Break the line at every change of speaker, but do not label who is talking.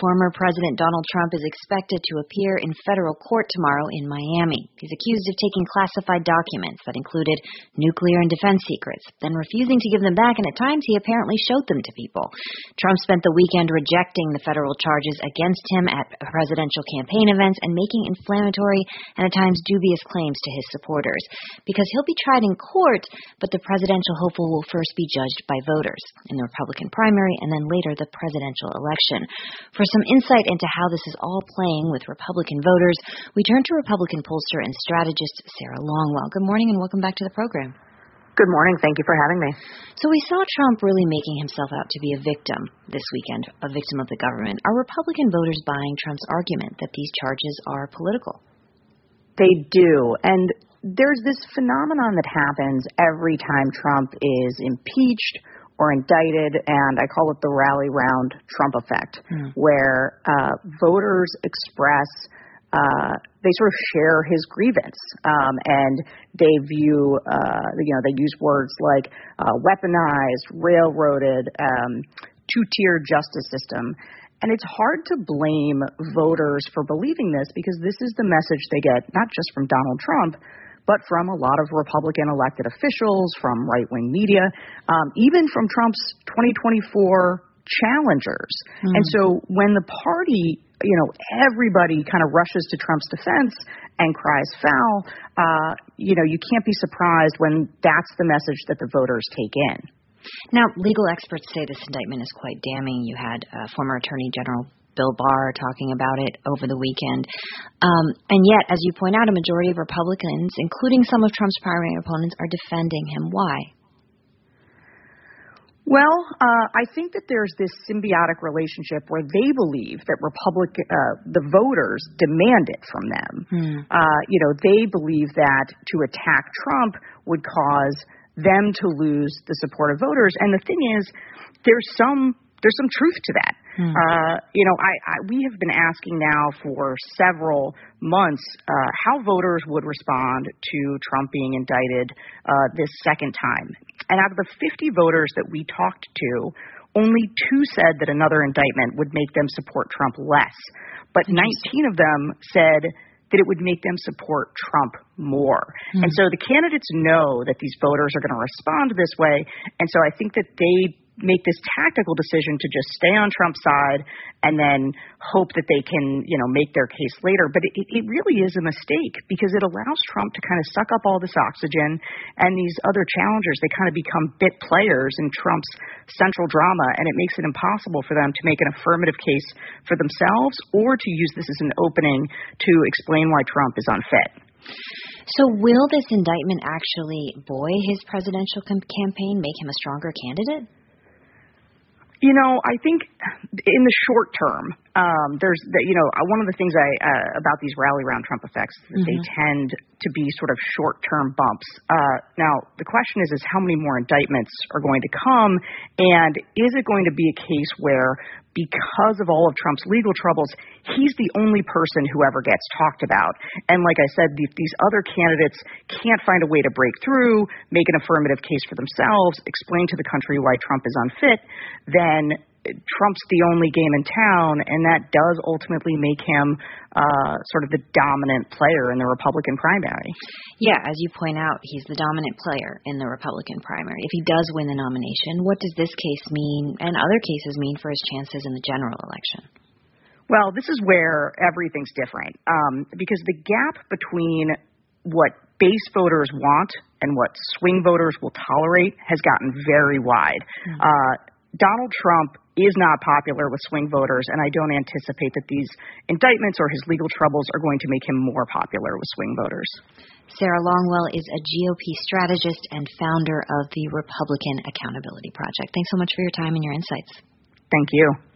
Former President Donald Trump is expected to appear in federal court tomorrow in Miami. He's accused of taking classified documents that included nuclear and defense secrets, then refusing to give them back, and at times he apparently showed them to people. Trump spent the weekend rejecting the federal charges against him at presidential campaign events and making inflammatory and at times dubious claims to his supporters. Because he'll be tried in court, but the presidential hopeful will first be judged by voters in the Republican primary and then later the presidential election. For some insight into how this is all playing with Republican voters, we turn to Republican pollster and strategist Sarah Longwell. Good morning and welcome back to the program.
Good morning. Thank you for having me.
So we saw Trump really making himself out to be a victim this weekend, a victim of the government. Are Republican voters buying Trump's argument that these charges are political?
They do. And there's this phenomenon that happens every time Trump is impeached or indicted, and I call it the rally round Trump effect, where voters express, they sort of share his grievance, and they view, they use words like weaponized, railroaded, two-tier justice system. And it's hard to blame voters for believing this because this is the message they get not just from Donald Trump, but from a lot of Republican elected officials, from right-wing media, even from Trump's 2024 challengers. And so when the party, everybody kind of rushes to Trump's defense and cries foul, you can't be surprised when that's the message that the voters take in.
Now, legal experts say this indictment is quite damning. You had former Attorney General Bill Barr talking about it over the weekend. And yet, as you point out, a majority of Republicans, including some of Trump's primary opponents, are defending him. Why?
Well, I think that there's this symbiotic relationship where they believe that the voters demand it from them. They believe that to attack Trump would cause them to lose the support of voters. And the thing is, there's some truth to that. We have been asking now for several months how voters would respond to Trump being indicted this second time. And out of the 50 voters that we talked to, only 2 said that another indictment would make them support Trump less. But 19 of them said that it would make them support Trump more. And so the candidates know that these voters are going to respond this way. And so I think that they make this tactical decision to just stay on Trump's side and then hope that they can, make their case later. But it really is a mistake because it allows Trump to kind of suck up all this oxygen, and these other challengers, they kind of become bit players in Trump's central drama, and it makes it impossible for them to make an affirmative case for themselves or to use this as an opening to explain why Trump is unfit.
So will this indictment actually buoy his presidential campaign, make him a stronger candidate?
I think in the short term, there's one of the things about these rally round Trump effects is that they tend to be sort of short-term bumps. Now, the question is how many more indictments are going to come, and is it going to be a case where, because of all of Trump's legal troubles, he's the only person who ever gets talked about? And like I said, these other candidates can't find a way to break through, make an affirmative case for themselves, explain to the country why Trump is unfit, then Trump's the only game in town, and that does ultimately make him sort of the dominant player in the Republican primary.
Yeah, as you point out, he's the dominant player in the Republican primary. If he does win the nomination, what does this case mean and other cases mean for his chances in the general election?
Well, this is where everything's different, because the gap between what base voters want and what swing voters will tolerate has gotten very wide. Donald Trump is not popular with swing voters, and I don't anticipate that these indictments or his legal troubles are going to make him more popular with swing voters.
Sarah Longwell is a GOP strategist and founder of the Republican Accountability Project. Thanks so much for your time and your insights.
Thank you.